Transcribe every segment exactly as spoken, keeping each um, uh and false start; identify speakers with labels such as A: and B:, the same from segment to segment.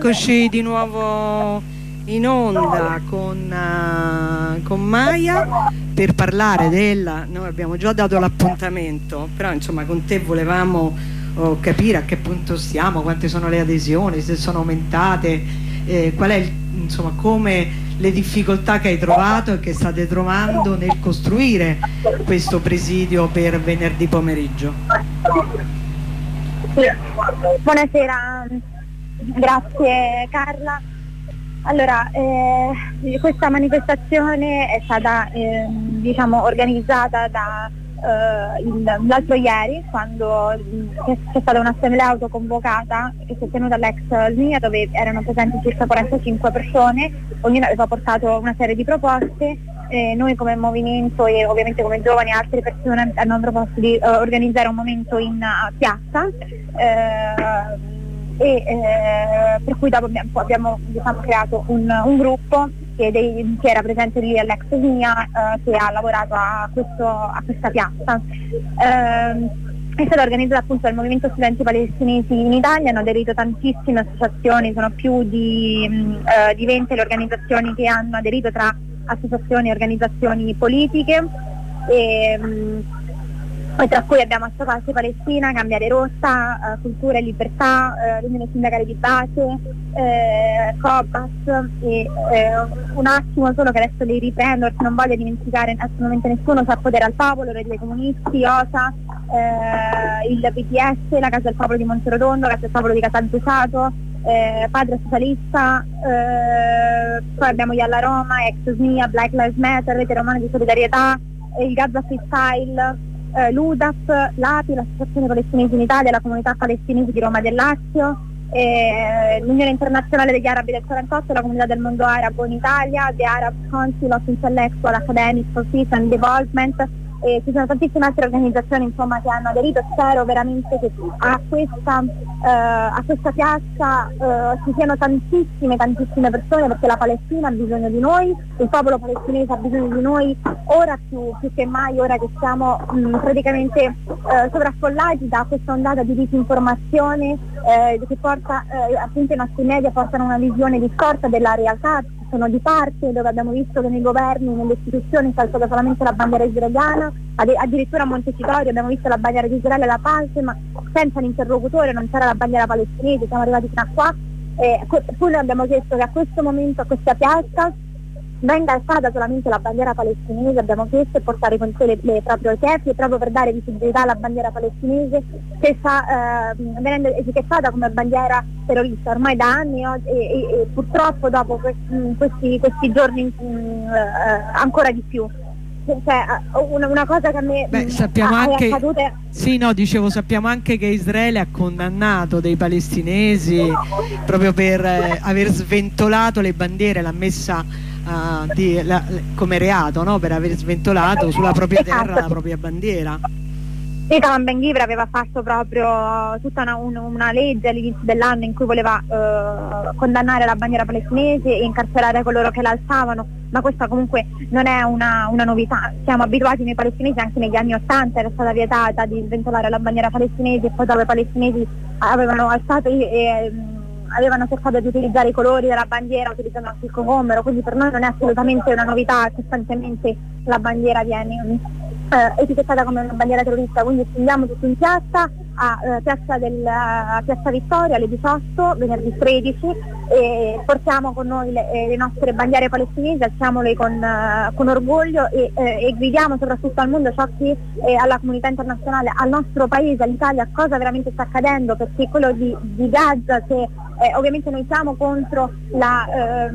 A: eccoci di nuovo in onda con, uh, con Maya per parlare della... Noi abbiamo già dato l'appuntamento, però insomma con te volevamo oh, capire a che punto stiamo, quante sono le adesioni, se sono aumentate, eh, qual è il, insomma come le difficoltà che hai trovato e che state trovando nel costruire questo presidio per venerdì pomeriggio.
B: Sì. Buonasera, grazie Carla. Allora, eh, questa manifestazione è stata eh, diciamo organizzata da eh, l'altro ieri, quando c'è, c'è stata un'assemblea autoconvocata che si è tenuta all'ex Mia, dove erano presenti circa quarantacinque persone, ognuno aveva portato una serie di proposte. Eh, noi come movimento e ovviamente come giovani e altre persone hanno proposto di uh, organizzare un momento in uh, piazza, eh, e eh, per cui dopo abbiamo, abbiamo diciamo, creato un, un gruppo che, dei, che era presente lì all'ex Mia, eh, che ha lavorato a, questo, a questa piazza. Eh, è stato organizzato appunto dal Movimento Studenti Palestinesi in Italia, hanno aderito tantissime associazioni, sono più di, mh, di venti le organizzazioni che hanno aderito, tra associazioni e organizzazioni politiche, e, mh, poi tra cui abbiamo Assopace Palestina, Cambiare Rotta, uh, Cultura e Libertà, uh, l'Unione Sindacale di Base, eh, Cobas, e eh, un attimo solo che adesso li riprendo perché non voglio dimenticare assolutamente nessuno, Sa Potere al Popolo, Rete dei Comunisti, O S A, eh, il P D S, la Casa del Popolo di Monterotondo, Casa del Popolo di Catanzaro, eh, Padre Socialista, eh, poi abbiamo Yalla Roma, Ex Mia, Black Lives Matter, Rete Romana di Solidarietà, eh, il Gaza Freestyle, Eh, l'U D A P, l'A P I, l'Associazione Palestinese in Italia, la Comunità Palestinese di Roma del Lazio, eh, l'Unione Internazionale degli Arabi del quarantotto, la Comunità del Mondo Arabo in Italia, The Arab Council of Intellectual Academics for Peace and Development, e ci sono tantissime altre organizzazioni insomma che hanno aderito. Spero veramente che a questa, eh, a questa piazza eh, ci siano tantissime tantissime persone, perché la Palestina ha bisogno di noi, il popolo palestinese ha bisogno di noi ora più, più che mai, ora che siamo mh, praticamente eh, sovraffollati da questa ondata di disinformazione eh, che porta eh, appunto i nostri media portano una visione distorta della realtà, sono di parte, dove abbiamo visto che nei governi, nelle istituzioni è saltata solamente la bandiera israeliana, ad- addirittura a Montecitorio abbiamo visto la bandiera di Israele e la pace, ma senza l'interlocutore, non c'era la bandiera palestinese, siamo arrivati fino a qua. Eh, poi noi abbiamo chiesto che a questo momento, a questa piazza, venga alzata solamente la bandiera palestinese, abbiamo chiesto, e portare con sé le, le proprie chiese, proprio per dare visibilità alla bandiera palestinese, che sta eh, venendo etichettata come bandiera terrorista ormai da anni, e, e, e purtroppo dopo questi, questi giorni mh, eh, ancora di più. Cioè, una, una cosa che a me
A: Beh, sappiamo
B: ha,
A: anche,
B: è accadute...
A: sì, no, dicevo, sappiamo anche che Israele ha condannato dei palestinesi proprio per eh, aver sventolato le bandiere, l'ha messa uh, di, la, come reato, no? Per aver sventolato sulla propria terra
B: esatto.
A: la propria bandiera.
B: Sì, Taman Ben Gvir aveva fatto proprio tutta una, un, una legge all'inizio dell'anno in cui voleva eh, condannare la bandiera palestinese e incarcerare coloro che la alzavano, ma questa comunque non è una, una novità. Siamo abituati noi palestinesi, anche negli anni ottanta era stata vietata di sventolare la bandiera palestinese, e poi dopo i palestinesi avevano alzato e, e avevano cercato di utilizzare i colori della bandiera utilizzando anche il cocomero, quindi per noi non è assolutamente una novità, costantemente la bandiera viene eh, etichettata come una bandiera terrorista, quindi scendiamo tutti in piazza a, eh, piazza, del, a Piazza Vittoria alle diciotto, venerdì tredici, e portiamo con noi le, eh, le nostre bandiere palestinesi, alziamole con, uh, con orgoglio e, eh, e gridiamo soprattutto al mondo ciò che eh, alla comunità internazionale, al nostro paese, all'Italia, cosa veramente sta accadendo, perché quello di, di Gaza, che eh, ovviamente noi siamo contro la, eh,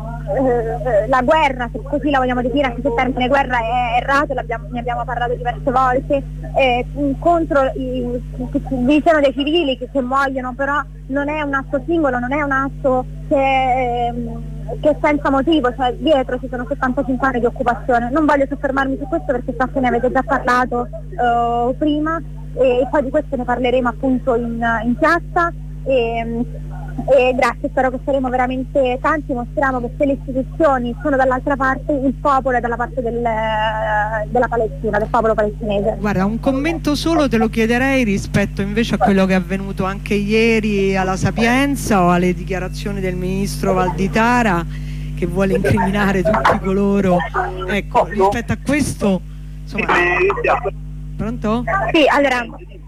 B: eh, la guerra, se così la vogliamo definire, anche se il termine guerra è errato, ne abbiamo parlato diverse volte, eh, contro i, ci sono dei civili che, che muoiono, però non è un atto singolo, non è un atto che, ehm, che è senza motivo, cioè dietro ci sono settantacinque anni di occupazione. Non voglio soffermarmi su questo perché so che ne avete già parlato eh, prima, e poi di questo ne parleremo appunto in, in piazza. E, e grazie, spero che saremo veramente tanti, mostriamo che se le istituzioni sono dall'altra parte, il popolo è dalla parte del, della Palestina, del popolo palestinese.
A: Guarda, un commento solo te lo chiederei rispetto invece a quello che è avvenuto anche ieri alla Sapienza o alle dichiarazioni del ministro Valditara che vuole incriminare tutti coloro, ecco, rispetto a questo, insomma. Pronto?
B: Sì, allora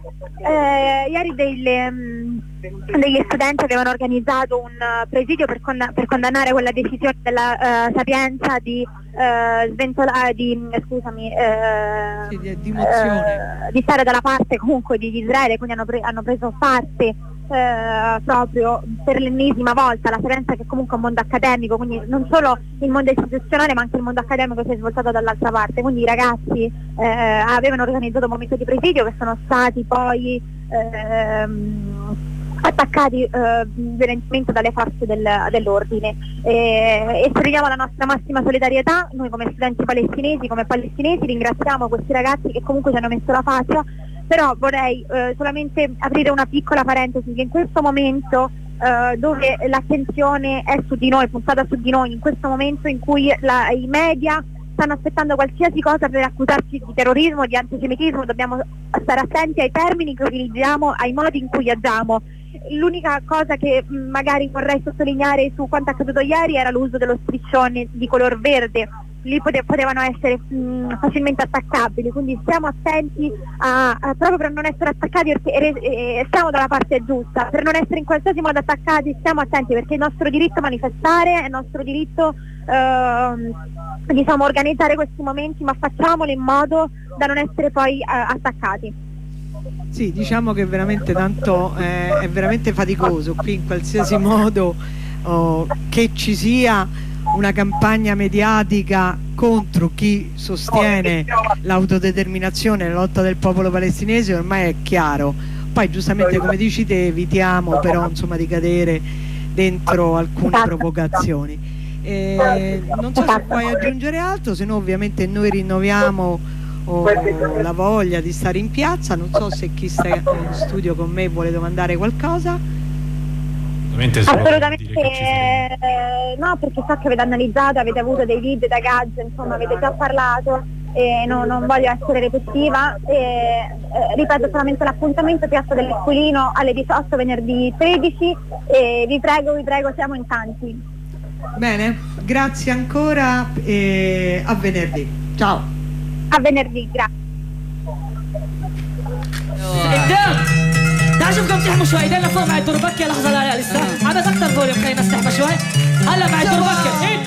B: eh, ieri delle, mh, degli studenti avevano organizzato un uh, presidio per, condann per condannare quella decisione della uh, Sapienza di uh, sventolare, di, scusami, uh,
A: sì, di, di, uh,
B: di stare dalla parte comunque di Israele, quindi hanno, pre hanno preso parte Uh, proprio per l'ennesima volta. La Sapienza, che comunque è un mondo accademico, quindi non solo il mondo istituzionale ma anche il mondo accademico si è svoltato dall'altra parte, quindi i ragazzi uh, avevano organizzato un momento di presidio che sono stati poi uh, attaccati uh, violentemente dalle forze del, dell'ordine. E esprimiamo la nostra massima solidarietà, noi come studenti palestinesi, come palestinesi ringraziamo questi ragazzi che comunque ci hanno messo la faccia. Però vorrei eh, solamente aprire una piccola parentesi, che in questo momento eh, dove l'attenzione è su di noi, puntata su di noi, in questo momento in cui la, i media stanno aspettando qualsiasi cosa per accusarci di terrorismo, di antisemitismo, dobbiamo stare attenti ai termini che utilizziamo, ai modi in cui agiamo. L'unica cosa che mh, magari vorrei sottolineare su quanto accaduto ieri era l'uso dello striscione di color verde. Lì pote potevano essere mh, facilmente attaccabili, quindi stiamo attenti a, a, proprio per non essere attaccati, perché eh, stiamo dalla parte giusta, per non essere in qualsiasi modo attaccati stiamo attenti, perché è il nostro diritto manifestare, è il nostro diritto eh, diciamo organizzare questi momenti, ma facciamolo in modo da non essere poi eh, attaccati.
A: Sì, diciamo che veramente tanto eh, è veramente faticoso qui in qualsiasi modo oh, che ci sia una campagna mediatica contro chi sostiene l'autodeterminazione, la lotta del popolo palestinese, ormai è chiaro. Poi giustamente, come dici te, evitiamo però insomma di cadere dentro alcune provocazioni. Eh, non so se puoi aggiungere altro, se no ovviamente noi rinnoviamo oh, la voglia di stare in piazza. Non so se chi sta in studio con me vuole domandare qualcosa.
B: Assolutamente eh, no, perché so che avete analizzato, avete avuto dei lead da Gazza, insomma avete già parlato e no, non voglio essere ripetitiva. E, eh, ripeto solamente l'appuntamento Piazza dell'Esquilino alle diciotto venerdì tredici e vi prego, vi prego, siamo in tanti.
A: Bene, grazie ancora e a venerdì. Ciao.
B: A venerdì, grazie.
C: تعالوا شوفكم تحموا شوي، دينا فوق مع الدور بكي لحظة لا لسه عبس أكتر فوليوم خلينا نستحمى شوي. هلا مع الدور